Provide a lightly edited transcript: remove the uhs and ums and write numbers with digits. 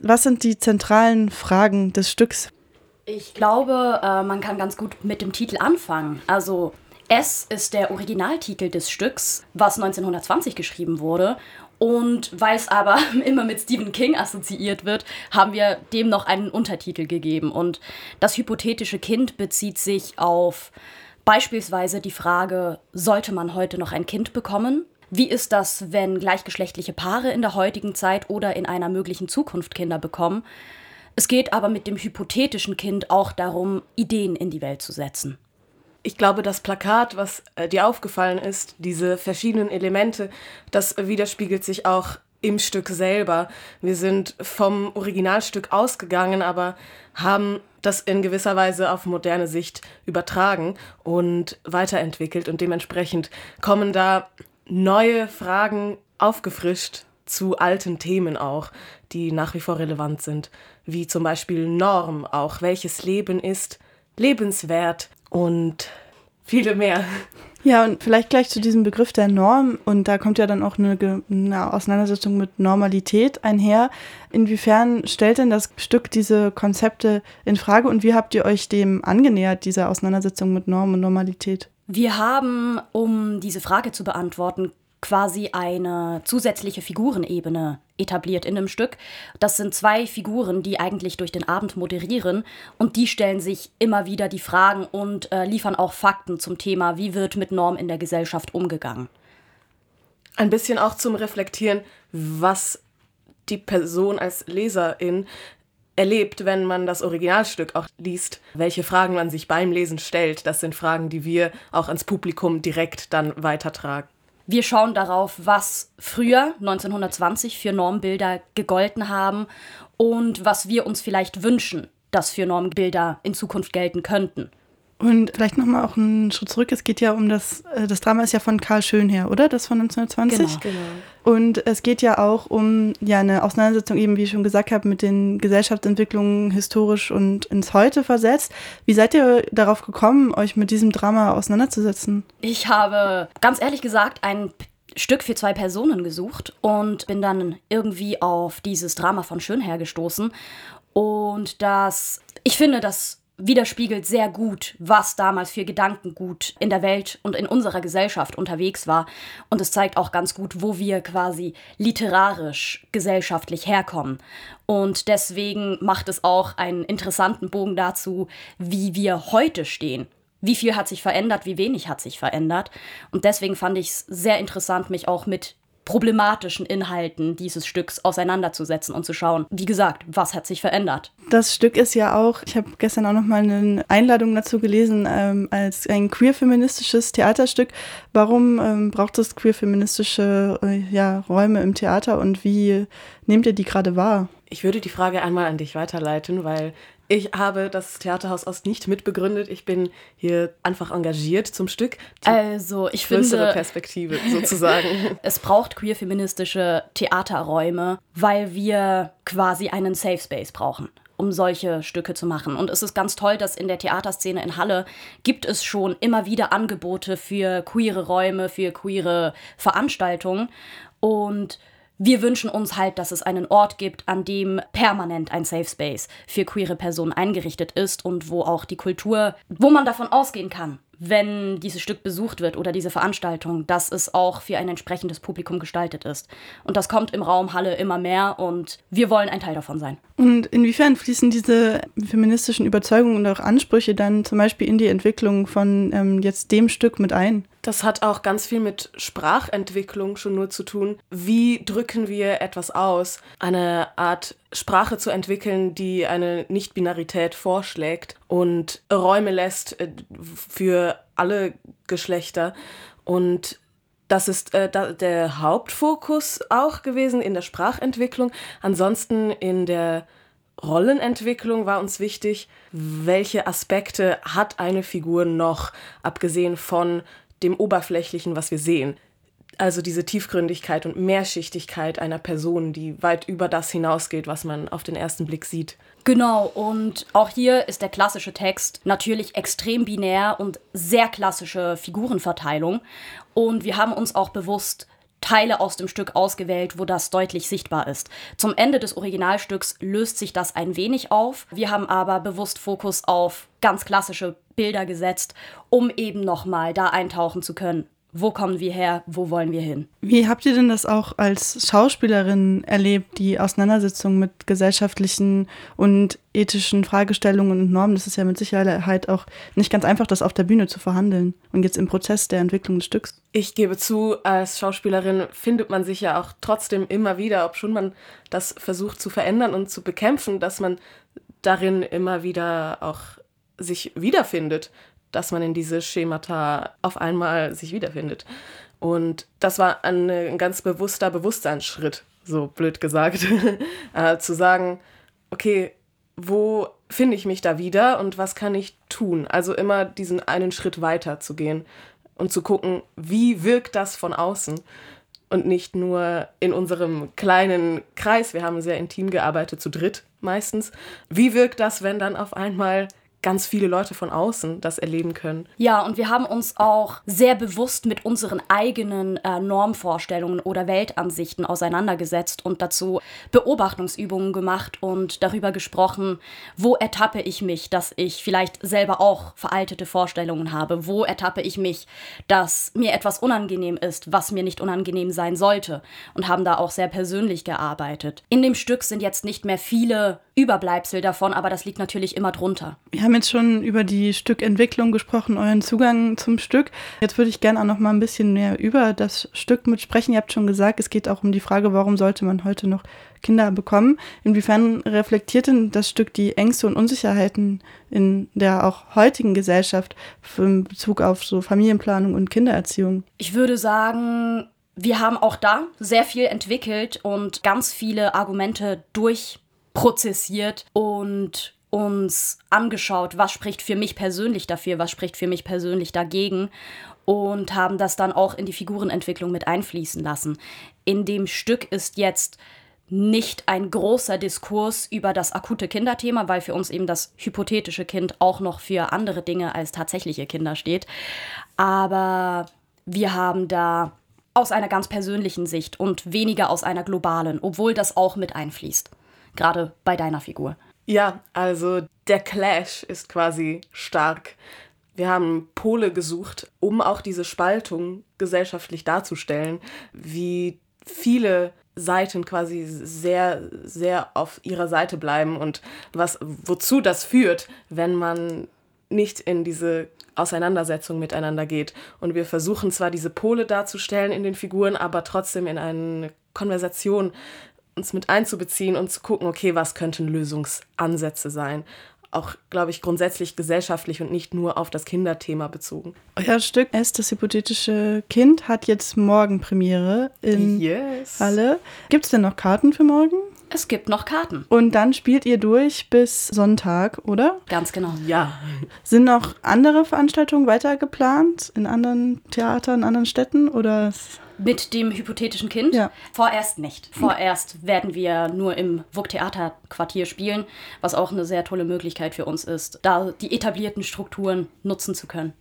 Was sind die zentralen Fragen des Stücks? Ich glaube, man kann ganz gut mit dem Titel anfangen. Also S ist der Originaltitel des Stücks, was 1920 geschrieben wurde. Und weil es aber immer mit Stephen King assoziiert wird, haben wir dem noch einen Untertitel gegeben. Und das hypothetische Kind bezieht sich auf beispielsweise die Frage, sollte man heute noch ein Kind bekommen? Wie ist das, wenn gleichgeschlechtliche Paare in der heutigen Zeit oder in einer möglichen Zukunft Kinder bekommen? Es geht aber mit dem hypothetischen Kind auch darum, Ideen in die Welt zu setzen. Ich glaube, das Plakat, was dir aufgefallen ist, diese verschiedenen Elemente, das widerspiegelt sich auch im Stück selber. Wir sind vom Originalstück ausgegangen, aber haben das in gewisser Weise auf moderne Sicht übertragen und weiterentwickelt. Und dementsprechend kommen da neue Fragen aufgefrischt zu alten Themen auch, die nach wie vor relevant sind. Wie zum Beispiel Norm auch. Welches Leben ist lebenswert? Und viele mehr. Ja, und vielleicht gleich zu diesem Begriff der Norm. Und da kommt ja dann auch eine Auseinandersetzung mit Normalität einher. Inwiefern stellt denn das Stück diese Konzepte in Frage und wie habt ihr euch dem angenähert, dieser Auseinandersetzung mit Norm und Normalität? Wir haben, um diese Frage zu beantworten, quasi eine zusätzliche Figurenebene etabliert in dem Stück. Das sind 2 Figuren, die eigentlich durch den Abend moderieren und die stellen sich immer wieder die Fragen und liefern auch Fakten zum Thema, wie wird mit Norm in der Gesellschaft umgegangen. Ein bisschen auch zum Reflektieren, was die Person als Leserin erlebt, wenn man das Originalstück auch liest, welche Fragen man sich beim Lesen stellt. Das sind Fragen, die wir auch ans Publikum direkt dann weitertragen. Wir schauen darauf, was früher, 1920, für Normbilder gegolten haben und was wir uns vielleicht wünschen, dass für Normbilder in Zukunft gelten könnten. Und vielleicht nochmal auch einen Schritt zurück. Es geht ja um das Drama ist ja von Karl Schönherr, oder? Das von 1920? Genau. Und es geht ja auch um eine Auseinandersetzung, eben wie ich schon gesagt habe, mit den Gesellschaftsentwicklungen historisch und ins Heute versetzt. Wie seid ihr darauf gekommen, euch mit diesem Drama auseinanderzusetzen? Ich habe, ganz ehrlich gesagt, ein Stück für 2 Personen gesucht und bin dann irgendwie auf dieses Drama von Schönherr gestoßen. Und ich finde, das widerspiegelt sehr gut, was damals für Gedankengut in der Welt und in unserer Gesellschaft unterwegs war. Und es zeigt auch ganz gut, wo wir quasi literarisch, gesellschaftlich herkommen. Und deswegen macht es auch einen interessanten Bogen dazu, wie wir heute stehen. Wie viel hat sich verändert, wie wenig hat sich verändert. Und deswegen fand ich es sehr interessant, mich auch mit problematischen Inhalten dieses Stücks auseinanderzusetzen und zu schauen, wie gesagt, was hat sich verändert. Das Stück ist ja auch, ich habe gestern auch noch mal eine Einladung dazu gelesen, als ein queer-feministisches Theaterstück. Warum braucht es queer-feministische Räume im Theater und wie nehmt ihr die gerade wahr? Ich würde die Frage einmal an dich weiterleiten, weil ich habe das Theaterhaus Ost nicht mitbegründet. Ich bin hier einfach engagiert zum Stück. Also ich größere finde, Perspektive sozusagen. Es braucht queer-feministische Theaterräume, weil wir quasi einen Safe Space brauchen, um solche Stücke zu machen. Und es ist ganz toll, dass in der Theaterszene in Halle gibt es schon immer wieder Angebote für queere Räume, für queere Veranstaltungen. Und wir wünschen uns halt, dass es einen Ort gibt, an dem permanent ein Safe Space für queere Personen eingerichtet ist und wo auch die Kultur, wo man davon ausgehen kann, wenn dieses Stück besucht wird oder diese Veranstaltung, dass es auch für ein entsprechendes Publikum gestaltet ist. Und das kommt im Raum Halle immer mehr und wir wollen ein Teil davon sein. Und inwiefern fließen diese feministischen Überzeugungen und auch Ansprüche dann zum Beispiel in die Entwicklung von jetzt dem Stück mit ein? Das hat auch ganz viel mit Sprachentwicklung schon nur zu tun. Wie drücken wir etwas aus? Eine Art Sprache zu entwickeln, die eine Nicht-Binarität vorschlägt und Räume lässt für alle Geschlechter. Und das ist der Hauptfokus auch gewesen in der Sprachentwicklung. Ansonsten in der Rollenentwicklung war uns wichtig, welche Aspekte hat eine Figur noch, abgesehen von dem Oberflächlichen, was wir sehen. Also diese Tiefgründigkeit und Mehrschichtigkeit einer Person, die weit über das hinausgeht, was man auf den ersten Blick sieht. Genau, und auch hier ist der klassische Text natürlich extrem binär und sehr klassische Figurenverteilung. Und wir haben uns auch bewusst Teile aus dem Stück ausgewählt, wo das deutlich sichtbar ist. Zum Ende des Originalstücks löst sich das ein wenig auf. Wir haben aber bewusst Fokus auf ganz klassische Bilder gesetzt, um eben nochmal da eintauchen zu können. Wo kommen wir her? Wo wollen wir hin? Wie habt ihr denn das auch als Schauspielerin erlebt, die Auseinandersetzung mit gesellschaftlichen und ethischen Fragestellungen und Normen? Das ist ja mit Sicherheit auch nicht ganz einfach, das auf der Bühne zu verhandeln und jetzt im Prozess der Entwicklung des Stücks. Ich gebe zu, als Schauspielerin findet man sich ja auch trotzdem immer wieder, ob schon man das versucht zu verändern und zu bekämpfen, dass man darin immer wieder auch sich wiederfindet, dass man in diese Schemata auf einmal sich wiederfindet. Und das war ein ganz bewusster Bewusstseinsschritt, so blöd gesagt, zu sagen, okay, wo finde ich mich da wieder und was kann ich tun? Also immer diesen einen Schritt weiter zu gehen und zu gucken, wie wirkt das von außen? Und nicht nur in unserem kleinen Kreis, wir haben sehr intim gearbeitet, zu dritt meistens. Wie wirkt das, wenn dann auf einmal ganz viele Leute von außen das erleben können? Ja, und wir haben uns auch sehr bewusst mit unseren eigenen Normvorstellungen oder Weltansichten auseinandergesetzt und dazu Beobachtungsübungen gemacht und darüber gesprochen, wo ertappe ich mich, dass ich vielleicht selber auch veraltete Vorstellungen habe, wo ertappe ich mich, dass mir etwas unangenehm ist, was mir nicht unangenehm sein sollte, und haben da auch sehr persönlich gearbeitet. In dem Stück sind jetzt nicht mehr viele Überbleibsel davon, aber das liegt natürlich immer drunter. Wir haben jetzt schon über die Stückentwicklung gesprochen, euren Zugang zum Stück. Jetzt würde ich gerne auch noch mal ein bisschen mehr über das Stück mitsprechen. Ihr habt schon gesagt, es geht auch um die Frage, warum sollte man heute noch Kinder bekommen? Inwiefern reflektiert denn das Stück die Ängste und Unsicherheiten in der auch heutigen Gesellschaft in Bezug auf so Familienplanung und Kindererziehung? Ich würde sagen, wir haben auch da sehr viel entwickelt und ganz viele Argumente durchprozessiert und uns angeschaut, was spricht für mich persönlich dafür, was spricht für mich persönlich dagegen, und haben das dann auch in die Figurenentwicklung mit einfließen lassen. In dem Stück ist jetzt nicht ein großer Diskurs über das akute Kinderthema, weil für uns eben das hypothetische Kind auch noch für andere Dinge als tatsächliche Kinder steht. Aber wir haben da aus einer ganz persönlichen Sicht und weniger aus einer globalen, obwohl das auch mit einfließt, gerade bei deiner Figur. Ja, also der Clash ist quasi stark. Wir haben Pole gesucht, um auch diese Spaltung gesellschaftlich darzustellen, wie viele Seiten quasi sehr, sehr auf ihrer Seite bleiben und wozu das führt, wenn man nicht in diese Auseinandersetzung miteinander geht. Und wir versuchen zwar diese Pole darzustellen in den Figuren, aber trotzdem in eine Konversation uns mit einzubeziehen und zu gucken, okay, was könnten Lösungsansätze sein? Auch, glaube ich, grundsätzlich gesellschaftlich und nicht nur auf das Kinderthema bezogen. Euer Stück Es, das hypothetische Kind, hat jetzt morgen Premiere in Halle. Gibt es denn noch Karten für morgen? Es gibt noch Karten. Und dann spielt ihr durch bis Sonntag, oder? Ganz genau. Ja. Sind noch andere Veranstaltungen weiter geplant in anderen Theatern, in anderen Städten, oder? Mit dem hypothetischen Kind? Ja. Vorerst nicht. Vorerst werden wir nur im WUK-Theaterquartier spielen, was auch eine sehr tolle Möglichkeit für uns ist, da die etablierten Strukturen nutzen zu können.